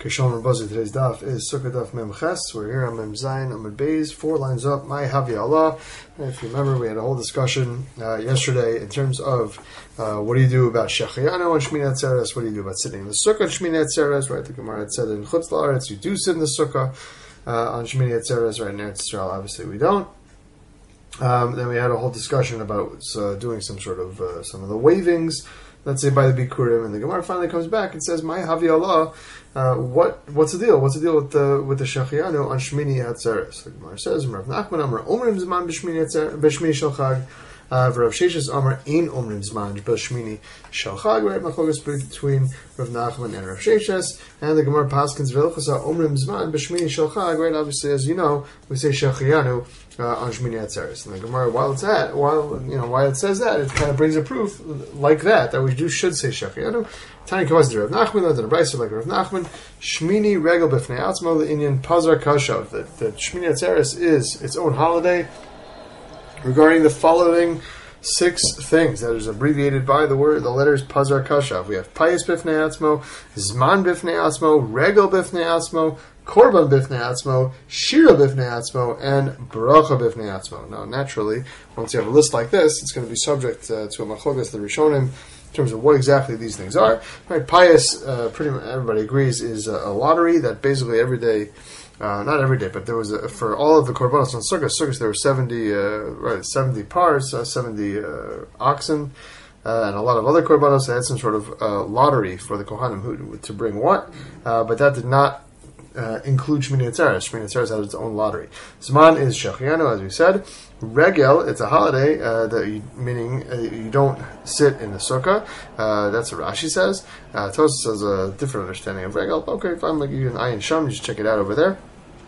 Kishon Rabazi, today's daf is Sukkah Daf Mem Ches. We're here on Mem Zayin, Amud Beis, 4 lines up, My Havi Allah. If you remember, we had a whole discussion yesterday in terms of what do you do about Shechianu on Shmini Atzeres, what do you do about sitting in the Sukkah on Shmini Atzeres, right? The Gemara had said in Chutz La'aretz, you do sit in the Sukkah on Shmini Atzeres, right? In Eretz Yisrael, obviously we don't. Then we had a whole discussion about doing some sort of, some of the wavings, let's say by the Bikurim, and the Gemara finally comes back and says, My Havi Allah, what's the deal? What's the deal with the Shechianu on Shmini Atzeres? The Gemara says, Rav Nachman Amar Omrim Zman B'Shmini Shel Chag, Rav Sheshes Amar Ein Omrim Zman B'Shmini Shel Chag, right? Machlokes between Rav Nachman and Rav Sheshes, and the Gemara Paskins V'Ilchasa Omrim Zman B'Shmini Shel Chag, right? Obviously, as you know, we say Shechianu on Shmini Atzeres. And the Gemara, while it says that, it kind of brings a proof like that we should say Shechianu. Tani Kavaz Rav Nachman, the Brayso like Rav Nachman, Shmini Regel B'Fnei Atzmo, the Indian Pazar Kashav, that Shmini Atzeres is its own holiday regarding the following 6 things that is abbreviated by the letters Pazar Kashav. We have Payis B'Fnei Atzmo, Zman B'Fnei Atzmo, Regel B'Fnei Atzmo, Korban B'Fnei Atzmo, Shira B'Fnei Atzmo, and Bracha B'Fnei Atzmo. Now, naturally, once you have a list like this, it's going to be subject to a machlokes, the Rishonim, in terms of what exactly these things are. Right, Pious, pretty much everybody agrees, is a lottery that basically every day, not every day, but there was for all of the korbanos on Sukkot, there were 70 parts, 70 oxen, and a lot of other korbanos. They had some sort of lottery for the Kohanim to bring what, but that did not include Shmini Atzeres. Shmini Atzeres had its own lottery. Zman is Shechianu, as we said. Regel, it's a holiday, meaning you don't sit in the sukkah. That's what Rashi says. Tosas has a different understanding of Regel. Okay, fine, like you can Ayin Sham, just check it out over there.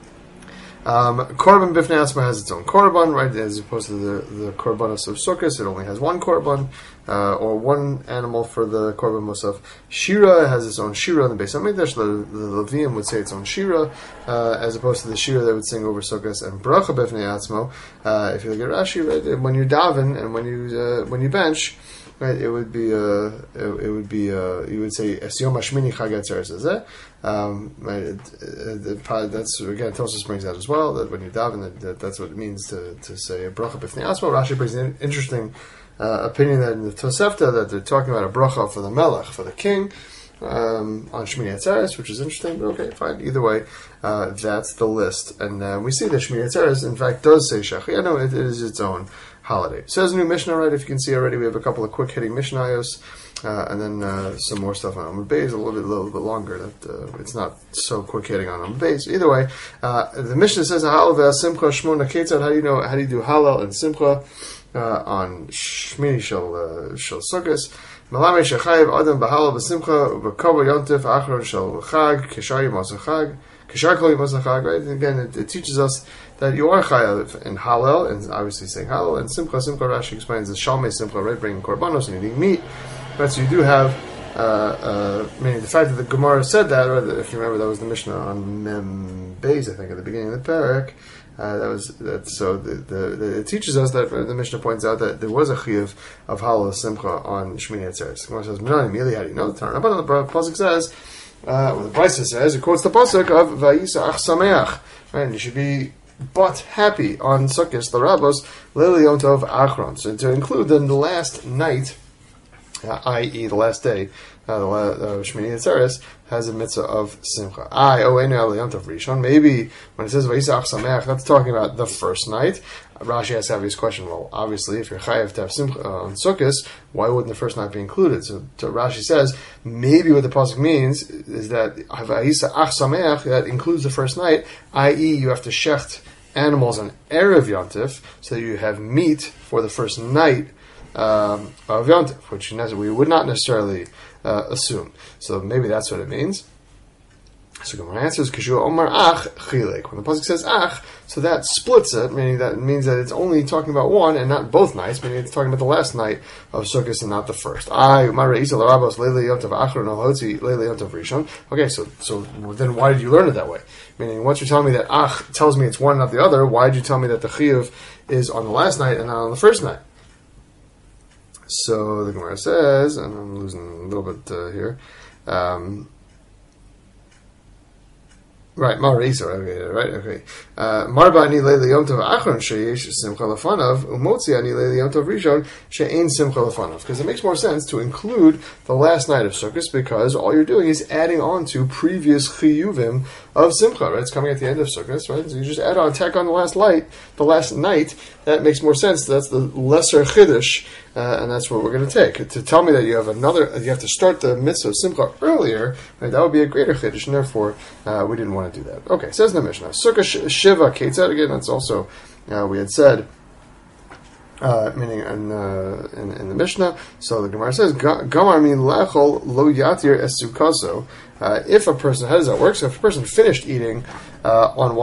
Korban B'Fnei Atzma has its own korban, right? As opposed to the korbanos of Sukkot, it only has one korban, or one animal for the korban musaf. Shira has its own shira in the Beis Hamikdash. The Levium would say its own shira, as opposed to the shira they would sing over Sukkot. And Bracha B'Fnei Atzmo, if you look at Rashi, right, when you daven and when you bench, right, it would be you would say Es Yom HaShmini Chag Atzeres Hazeh. That's again Tosfos brings out as well that when you daven, that's what it means to say a bracha b'fnei atzmo. Rashi brings an interesting opinion that in the Tosefta that they're talking about a bracha for the melech, for the king, on Shmini Atzeres, which is interesting. But okay, fine. Either way, that's the list, and we see that Shmini Atzeres in fact does say Shechianu. It is its own holiday. Says a new Mishnah, right? If you can see already, we have a couple of quick hitting Mishnayos, and then some more stuff on Amud Beis, a little bit longer. That it's not so quick hitting on Amud Beis. Either way, the Mishnah says Halal ve'asimcha shmona ketzad. How do you do Halal and Simcha on Shmini shel Sukkos? Malame shechayev adam b'Halal v'Simcha v'kavod yontif achron shel Chag kishar yom Chag kishar kol yom Chag. Right? And again, it teaches us that you are chayav in Halal, and obviously saying Halal, and Simcha. Rashi explains the Shalmei Simcha, right, bringing korbanos and eating meat. Right, so you do have, meaning the fact that the Gemara said that, or if you remember, that was the Mishnah on Mem Beis, I think, at the beginning of the parak. It teaches us that the Mishnah points out that there was a chiyuv of Halal Simcha on Shmini Atzeres. The Gemara says, "Minani, how do you know the Torah?" But the pasuk says, the Brisa says, it quotes the pasuk of Vayisa Ach Sameach, right? And you should be but happy on Sukkot, the Rabbos, Lili Yom Tov Achron. So to include the last night, i.e. the last day, Shmini Atzeres has a mitzvah of Simcha. Maybe when it says Vayisach Sameach, that's talking about the first night. Rashi has to have this question. Well, obviously, if you're chayav to have Simcha on Sukkot, why wouldn't the first night be included? So Rashi says maybe what the pasuk means is that Vayisach Sameach, that includes the first night, i.e. you have to shecht animals on Erev Yontif, so you have meat for the first night of Yontif, which we would not necessarily assume. So maybe that's what it means. So Gemara answers, Kishua Omar Ach Chilek. When the pasuk says Ach, so that splits it, meaning that it means that it's only talking about one and not both nights, meaning it's talking about the last night of Sukkot and not the first. Okay, so then why did you learn it that way? Meaning, once you're telling me that Ach tells me it's one, not the other, why did you tell me that the Chiyuv is on the last night and not on the first night? So the Gemara says, and I'm losing a little bit here, Right, Marisa, right, okay. Marba ani leili yom tov achron sheyesh simcha lefanav, umotzi ani leili yom tov rishon she'ein simcha lefanav. Because it makes more sense to include the last night of Sukkot, because all you're doing is adding on to previous chiyuvim of simcha, right? It's coming at the end of Sukkot, right? So you just tack on the last night. That makes more sense. That's the lesser chiddush, and that's what we're going to take. To tell me that you have to start the mitzvah of simcha earlier, right? That would be a greater chiddush, and therefore we didn't want to do that. Okay, says in the Mishnah, Sukkah Shiva Ketzad, again, that's also, we had said, meaning in the Mishnah. So the Gemara says, Gamar min lechol lo yatir es sukaso. If a person, how does that work? So if a person finished eating on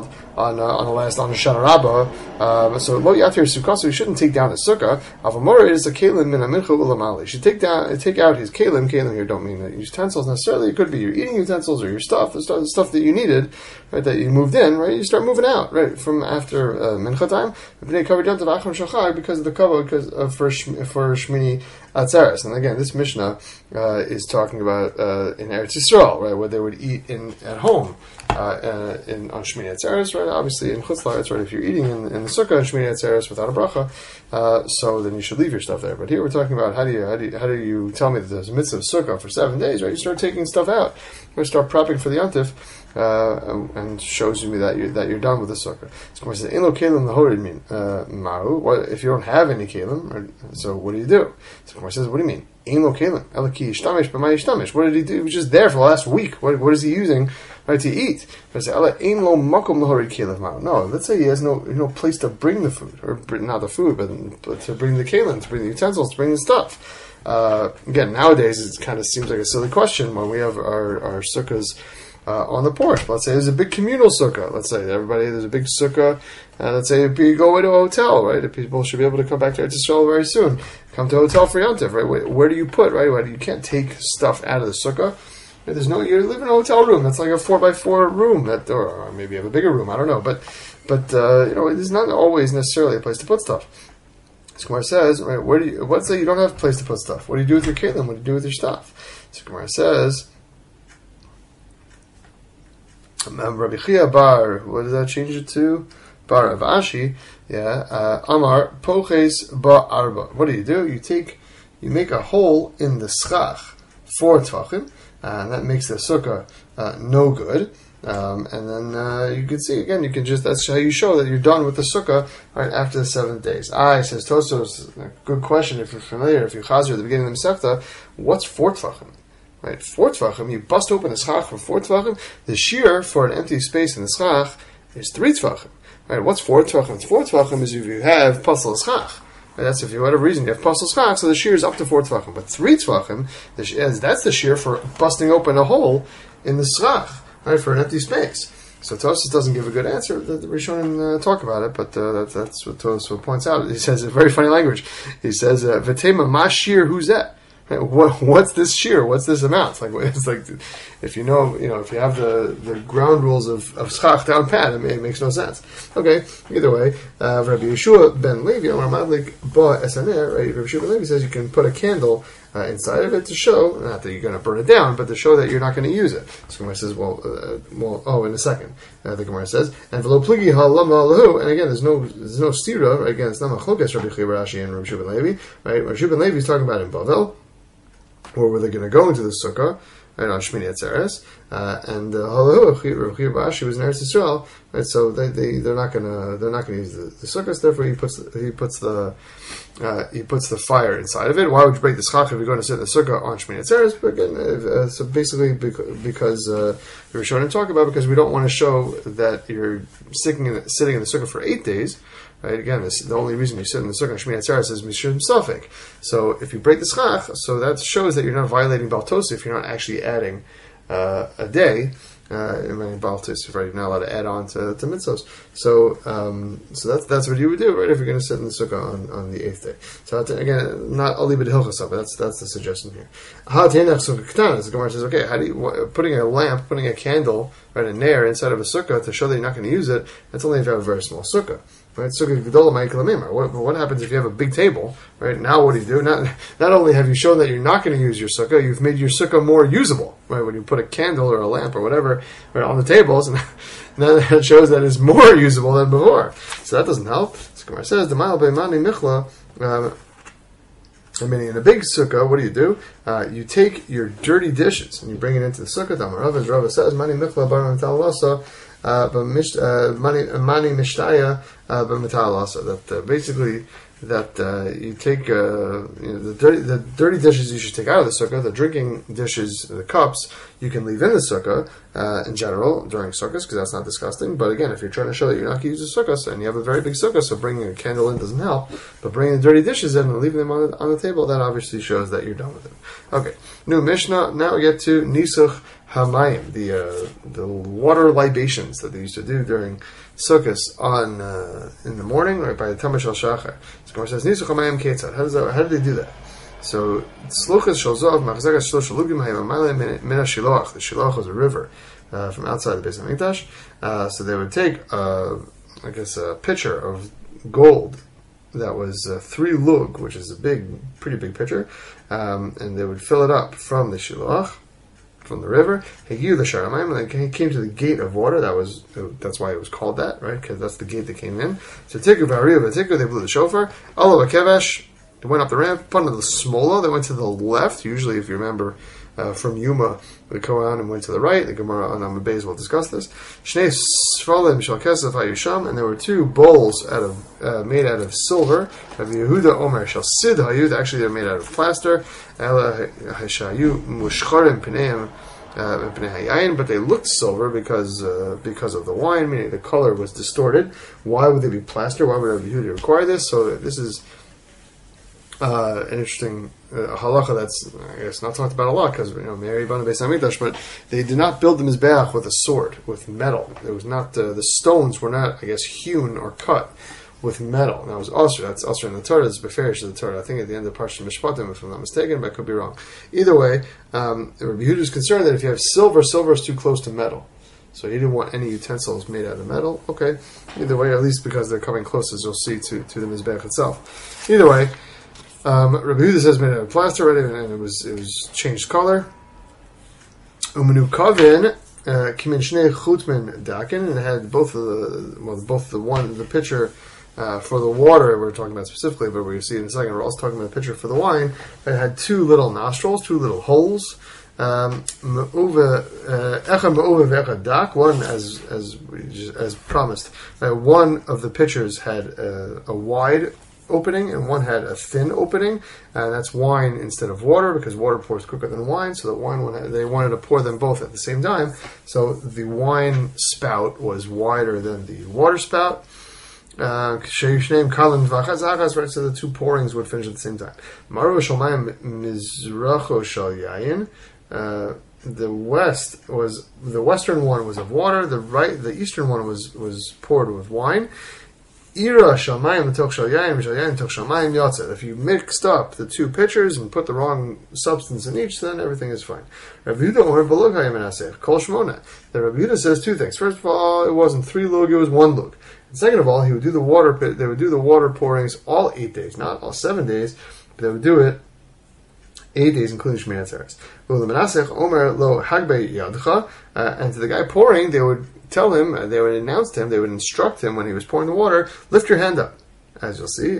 Shana Rabbah, so lo yatir sukaso, he shouldn't take down his sukkah. Avamora is a kelim min amincha ulamali. He should take out his kelim. Kelim here don't mean that utensils necessarily. It could be your eating utensils or your stuff, the stuff that you needed, right? That you moved in, right? You start moving out, right? From after mincha time, because of the kavod, for Shmini Atzeres. And again, this Mishnah is talking about in Eretz Yisrael, right, where they would eat at home on Shmini Atzeres, right? Obviously in Chutz La'aretz, right? If you're eating in the sukkah on Shmini Atzeres without a bracha, so then you should leave your stuff there. But here we're talking about how do you tell me that there's a mitzvah of sukkah for 7 days, right? You start taking stuff out, you start prepping for the yontif. And shows me that you're done with the sukkah. So Gemara says, "Ein lo kelim lahorid min mahu." What if you don't have any kelim? So what do you do? So Gemara says, "What do you mean? Ein lo kelim elaki yishtamesh b'may yishtamesh." What did he do? He was just there for the last week. What is he using, right, to eat? I say, "Ein lo makom lahorid kelim mahu." No, let's say he has no place to bring the food, or not the food, but to bring the kelim, to bring the utensils, to bring the stuff. Again, nowadays it kind of seems like a silly question when we have our sukkahs on the porch. Let's say there's a big communal sukkah. Let's say there's a big sukkah. Let's say you go away to a hotel, right? People should be able to come back to Eretz Yisrael very soon. Come to a hotel for Yontif, right? Where do you put, right? You can't take stuff out of the sukkah. You live in a hotel room. That's like a 4x4 room, or maybe you have a bigger room. I don't know, but it's not always necessarily a place to put stuff. So Gemara says, right? Let's say you don't have a place to put stuff. What do you do with your kelim? What do you do with your stuff? So Gemara says, Rabbi Chia Bar, what does that change it to? Bar of Ashi, Amar Poches Ba Arba. What do? You make a hole in the schach 4 tvachim, and that makes the sukkah no good. And then you can see again. That's how you show that you're done with the sukkah right after the 7 days. Says Tostos. Good question. If you're familiar, if you chazer at the beginning of the Masechta, what's 4 tvachim? Right, 4 tvachim, you bust open the schach for 4 tvachim. The shear for an empty space in the schach is 3 tvachim. Right, what's 4 tvachim? 4 tvachim is if you have pasal schach. Right, that's if for whatever reason you have pasal schach, so the shear is up to 4 tvachim. But 3 tvachim, that's the shear for busting open a hole in the schach, right, for an empty space. So Tosfos doesn't give a good answer. The Rishonim talk about it, but that's what Tosfos points out. He says, a very funny language. He says, "V'tema ma shear who's that?" What's this shear? What's this amount? It's like if you have the ground rules of schach down pat, it makes no sense. Okay, either way, Rabbi Yeshua ben Levi, right? Rabbi Yeshua ben Levi says you can put a candle inside of it to show, not that you're going to burn it down, but to show that you're not going to use it. So Gemara says, in a second, the Gemara says, and v'lo pligi ha'lama lahu, and again, there's no stira, right? Again, it's not machlokes Rabbi Chia bar Ashi and Rabbi Yeshua ben Levi, right? Rabbi Yeshua ben Levi is talking about in Bavel, where were they going to go into the sukkah, right, on Shmini Atzeres, and Rabbi Chia bar Ashi was in Eretz Yisrael, right? So they're not going to use the sukkahs. Therefore, he puts the fire inside of it. Why would you break the schach if you're going to sit in the sukkah on Shmini Atzeres? But again, so basically because we were showing and talk about, because we don't want to show that you're sitting in the sukkah for 8 days. Right, again, the only reason you sit in the sukkah on Shmini Atzeres is mishum safek. So if you break the schach, so that shows that you're not violating Baal Tosef. You're not actually adding a day. In Baal Tosef, right? You're not allowed to add on to mitzvos. So that's what you would do, right? If you're going to sit in the sukkah on the 8th day. So again, not only but hilchos, but that's the suggestion here. The Gemara says, okay, how do you putting a candle, right, a nair inside of a sukkah to show that you're not going to use it? That's only if you have a very small sukkah. Right? Sukkah gedola ma'ikal mimar. What happens if you have a big table? Right? Now what do you do? Not only have you shown that you're not going to use your sukkah, you've made your sukkah more usable. Right? When you put a candle or a lamp or whatever right, on the tables, and now that shows that it's more usable than before. So that doesn't help. So Gemara says, "D'ma'al be'mani michla." I mean, in a big sukkah, what do? You take your dirty dishes and you bring it into the sukkah. As Rava says, "Mani michla bar metalasa." Mani mishtaya b'metalasa. That basically you take the dirty dishes you should take out of the sukkah. The drinking dishes, the cups, you can leave in the sukkah in general during sukkahs because that's not disgusting. But again, if you're trying to show that you're not going to use a sukkah and you have a very big sukkah, so bringing a candle in doesn't help. But bringing the dirty dishes in and leaving them on the table, that obviously shows that you're done with it. Okay, new Mishnah. Now we get to Nisuch Hamayim, the water libations that they used to do during Sukkot in the morning, right by the Tamash al Shachar. So Gemara says Nisuch Hamayim Ketzad. How did they do that? So Sluchas Shalzov Machzakas Shlosh Lugim Hayim Amayim Min HaShiloach. The Shiloach was a river from outside the Beis Hamikdash. So they would take a pitcher of gold that was 3 lug, which is pretty big pitcher, and they would fill it up from the Shiloach, from the river. He the Sharamayim, and he came to the gate of water. That's why it was called that, right? Because that's the gate that came in. So Tiku V'Ariya V'Tiku, they blew the shofar. Allah V'Kevesh, they went up the ramp. Put the Smola, they went to the left. Usually, if you remember from Yuma, we go on and went to the right. The Gemara on Amud Beis will discuss this. Shnei Sfalim Shal Kesef Hayusham, and there were 2 bowls made out of silver. Rabbi Yehuda Omer Shal Sid Hayud, actually they're made out of plaster. Ela Hashayu Mushcharim Pneim Pnei Hayayin, but they looked silver because of the wine, meaning the color was distorted. Why would they be plaster? Why would Rabbi Yehuda require this? So this is an interesting halacha that's, I guess, not talked about a lot because Mary Bana Beis Hamikdash, but they did not build the mizbeach with a sword, with metal. It was not the stones were not, I guess, hewn or cut with metal. That was Osir. That's Osir in the Torah. It's Beferish in the Torah. I think at the end of Parshat Mishpatim, if I'm not mistaken, but I could be wrong. Either way, Rabbi Yehuda is concerned that if you have silver is too close to metal. So he didn't want any utensils made out of metal. Okay. Either way, at least because they're coming close, as you'll see, to the mizbeach itself. Either way, Rabbi Yehuda says made out of plaster already, and it was changed color. Umenu kavin kimin shnei chutmin dakin, and it had the pitcher for the water we're talking about specifically, but we'll see in a second. We're also talking about the pitcher for the wine. It had 2 little nostrils, 2 little holes. One as promised. One of the pitchers had a wide opening and one had a thin opening, and that's wine instead of water because water pours quicker than wine. So they wanted to pour them both at the same time. So the wine spout was wider than the water spout. Right, so the 2 pourings would finish at the same time. Maru Shalmayim Mizracho Shal Yayin. The western one was of water. The eastern one was poured with wine. If you mixed up the 2 pitchers and put the wrong substance in each, then everything is fine. The Rabbi Yehuda says 2 things. First of all, it wasn't 3 lug, it was 1 lug. And second of all, they would do the water pourings all 8 days, not all 7 days, but they would do it 8 days, including Shmini Atzeres. And to the guy pouring, they would tell him, they would announce to him, they would instruct him when he was pouring the water, lift your hand up. As you'll see,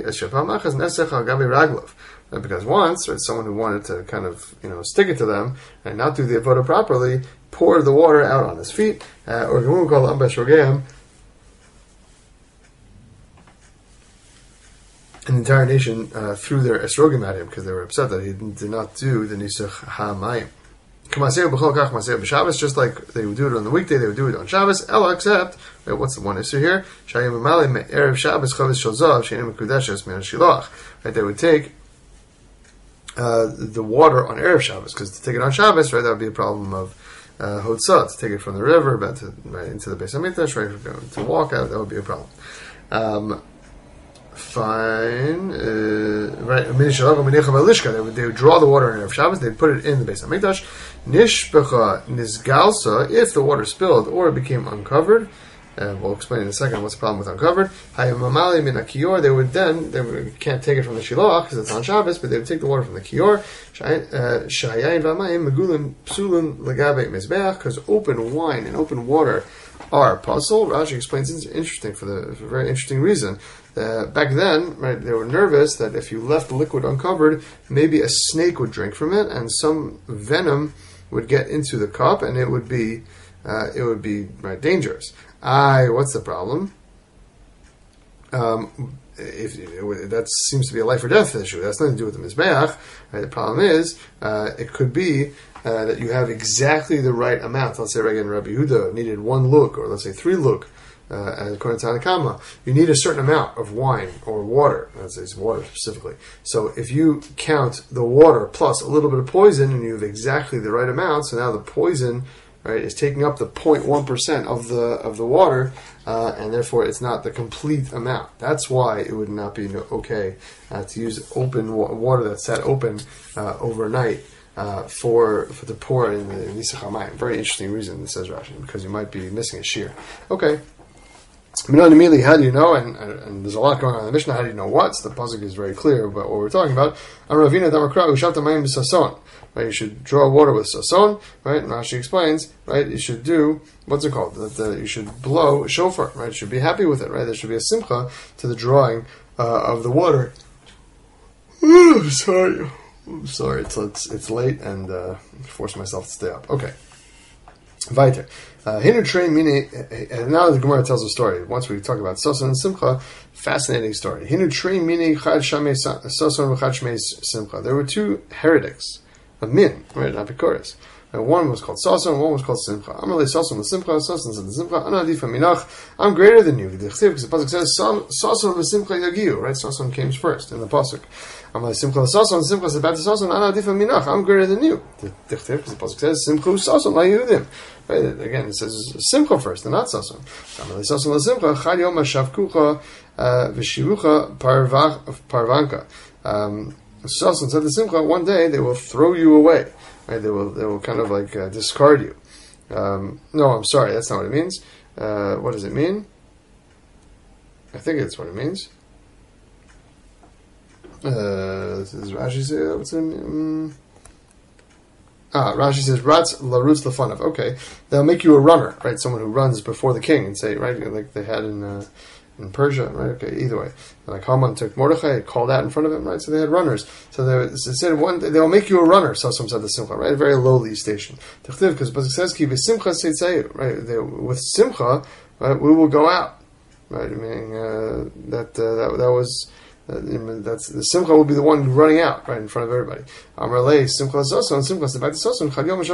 because once, someone who wanted to kind of, stick it to them and not do the avodah properly, poured the water out on his feet, or Gemara called Ambesh Rogam, and the entire nation threw their esrogim at him because they were upset that he did not do the Nisuch HaMayim. Just like they would do it on the weekday, they would do it on Shabbos. Ella, except, what's the one issue here? Right, they would take the water on Erev Shabbos, because to take it on Shabbos, right, that would be a problem of Hotzah, to take it from the river into the Beis Hamikdash, right, to walk out, that would be a problem. Fine. Right. They would draw the water in Erev Shabbos. They'd put it in the Beis Hamikdash. Nishbecha nizgalsa. If the water spilled or it became uncovered, We'll explain in a second what's the problem with uncovered. Hayamamali min kior. They can't take it from the shiloach because it's on Shabbos, but they would take the water from the kior. Shayayin v'amayim megulin psulun legabe mizbeach, because open wine and open water are puzzle. Rashi explains it's interesting for a very interesting reason. Back then, right, they were nervous that if you left the liquid uncovered, maybe a snake would drink from it, and some venom would get into the cup, and it would be right, dangerous. What's the problem? That seems to be a life or death issue. That's nothing to do with the mizbeach. Right? The problem is, it could be that you have exactly the right amount. Let's say Rabbi Yehuda needed 1 lug, or let's say 3 lug, according to Tanakama. You need a certain amount of wine or water. Let's say it's water specifically. So if you count the water plus a little bit of poison, and you have exactly the right amount, so now the poison, right, is taking up the 0.1% of the water, and therefore it's not the complete amount. That's why it would not be okay to use open water that's sat open overnight for to pour in the Nisach HaMayim. Very interesting reason, says Rashi, because you might be missing a shear. Okay. Immediately, how do you know? And there's a lot going on in the Mishnah. How do you know what? So the pasuk is very clear about what we're talking about. Right, you should draw water with sason. Right, and Rashi explains. Right, you should do what's it called? You should blow shofar. Right, you should be happy with it. Right, there should be a simcha to the drawing of the water. Sorry, it's late and force myself to stay up. Okay. Weiter. Hinu train meaning, and now the Gemara tells a story. Once we talk about Sason and Simcha, fascinating story. Hinu train meaning Chad Shamei Sason and Chad Shmei Simcha. There were 2 heretics of Min, right, Apikoris. One was called Sason, and one was called Simcha. Amalei Sason the Simcha, Sason said the Simcha, Ana Adifa Minach, I'm greater than you. Because the pasuk says Sason and Simcha Yagiu, right? Sason came first in the pasuk. Amalei Simcha Sason, Simcha said back to Sason, Ana Adifa Minach, I'm greater than you. Because the pasuk says Simcha Sason La Yehudim. Right? Again, it says Simcha first, and not Sason. Amalei Sason La Simcha, Chad Yom Shavkucha V'Shirucha Parvanka. Sason said to Simcha, one day they will throw you away. Right, they will kind of like discard you. No, I'm sorry, that's not what it means. What does it mean? I think it's what it means. This is Rashi says. What's it mean? Rashi says, "Ratz larutz lefanav." Okay, they'll make you a runner, right? Someone who runs before the king, and say, right, like they had in Persia, right? Okay, either way. Like Haman took Mordechai, called out in front of him, right? So they had runners. So they said, they'll make you a runner, so some said the Simcha, right? A very lowly station. Because it says, Ki v'simcha seitzeu, right? With Simcha, right, we will go out, right? Meaning that was... that's the Simcha will be the one running out right in front of everybody. Amrlei Simcha Sason, Simcha back to Sason.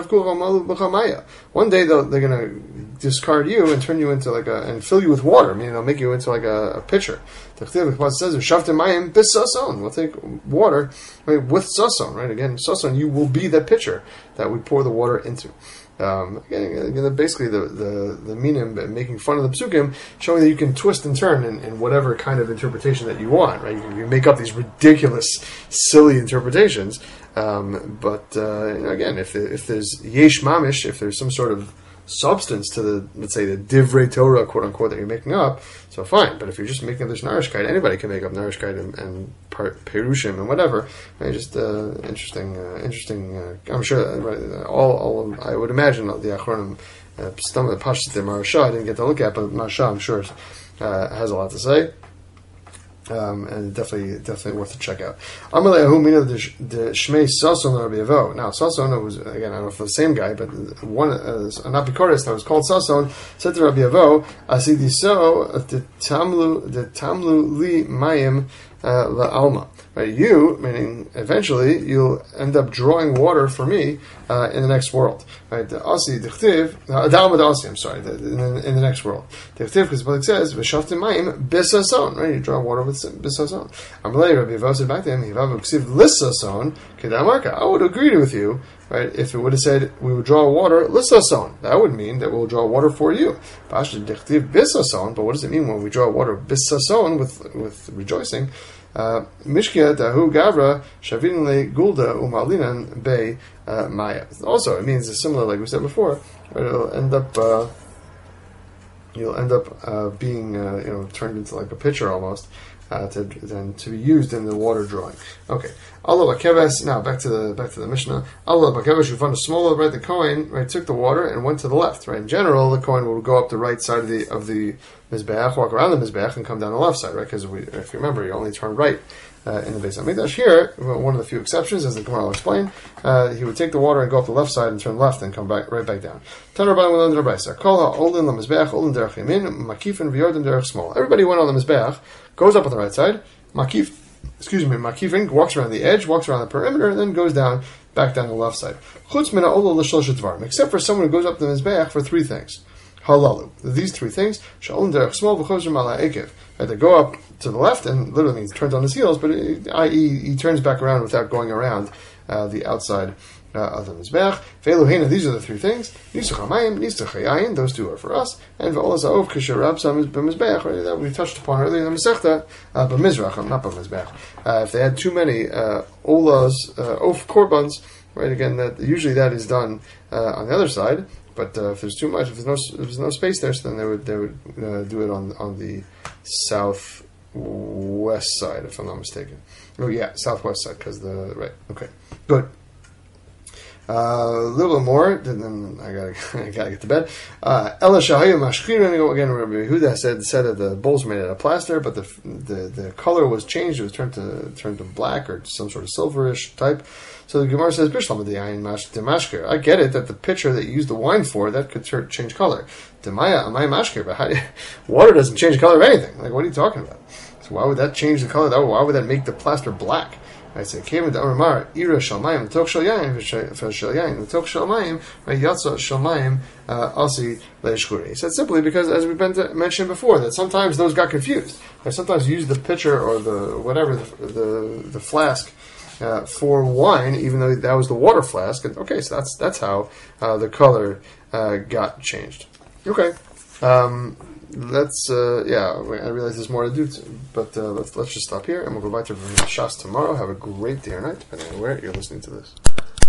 One day they're going to discard you and turn you into and fill you with water. Meaning they'll make you into like a pitcher. The Pasuk says Shavtim bis Sason. We'll take water right, with Sason. Right again, Sason, you will be that pitcher that we pour the water into. Again, basically the meaning making fun of the psukim, showing that you can twist and turn in whatever kind of interpretation that you want, right? You make up these ridiculous, silly interpretations, but again, if there's yesh mamish, if there's some sort of substance to the, let's say, the divrei Torah, quote unquote, that you're making up, so fine. But if you're just making up this narishkeit, anybody can make up narishkeit and perushim and whatever. Right? Just interesting. I'm sure all I would imagine the achronim, some of the pashas the Maharsha I didn't get to look at, but Maharsha I'm sure has a lot to say. And definitely worth a check out. Amalehu mina the Shmei Sason Rabbi Yevo. Now Sason was, again, I don't know if it was the same guy, but one an apikoris that was called Sason said to Rabbi Yevo, "Asidi so the tamlu li mayim la alma." Right, you, meaning eventually you'll end up drawing water for me in the next world. Right, the asi dichtiv adalma dasi. I'm sorry, in the next world. Dichtiv, because the Pasuk says v'shavtim mayim bisason. Right, you draw water with bisason. Amalei Rabbi Yevo said back to him, "Hivav uksiv lisason kedamarka." I would agree with you. Right, if it would have said we would draw water lisason, that would mean that we'll draw water for you. Pasha dichtiv bisason. But what does it mean when we draw water bisason with rejoicing? Mishkia dahu gavra shavin le gulda umalinan be maya. Also, it means similar, like we said before. It'll end up you'll end up being turned into like a pitcher almost. To be used in the water drawing. Okay. Allah Bakeves. Now back to the Mishnah. Allah Bakeves. You found a smaller, right? The Kohen, right, took the water and went to the left. Right. In general, the Kohen will go up the right side of the mizbeach, walk around the mizbeach, and come down the left side. Right. Because if you remember, you only turn right in the Beis Hamikdash. Here, one of the few exceptions, as the Gemara will explain, he would take the water and go up the left side and turn left and come right back down. Everybody went on the mizbeach, goes up on the right side, makifin, walks around the edge, walks around the perimeter, and then goes back down the left side. Except for someone who goes up the mizbeach for three things. Halalu. These three things, they go up to the left, and literally means turns on his heels, but i.e. he turns back around without going around the outside of the mizbeach. Ve'eluheina, these are the three things. Nisuch hamayim, nisuch hayayin, those two are for us. And ve'olas ha'of k'sherab sam b'mizbeach, that we touched upon earlier in the Masechta, b'mizrach, not b'mizbeach. If they had too many olas, of korbans, right? Again, usually that is done on the other side. But if there's too much, if there's no space there, so then they would do it on the southwest side, if I'm not mistaken. Oh yeah, southwest side, because right. Okay, good. A little bit more, then I gotta get to bed. Ela shahayu mashchirin. Again, Rabbi Yehuda said that the bowls were made out of plaster, but the color was changed. It was turned to black or some sort of silverish type. So the Gemara says, "Bishlam de'ayin mashker." I get it that the pitcher that you use the wine for that could change color. Demaya amay mashker, but water doesn't change the color of anything. Like, what are you talking about? So why would that change the color? Why would that make the plaster black? I say, came into Amar, Ira Shalmayim, Tok Shalyayim, Shalyayim, Tok Shalmayim, Yatsa Shalmayim, Asi Leishkuri. He said simply because, as we've mentioned before, that sometimes those got confused. Sometimes you use the pitcher or the flask for wine, even though that was the water flask. And, okay, so that's how the color got changed. Okay. I realize there's more to do, but let's just stop here, and we'll go back to Shas tomorrow. Have a great day or night, depending on where you're listening to this.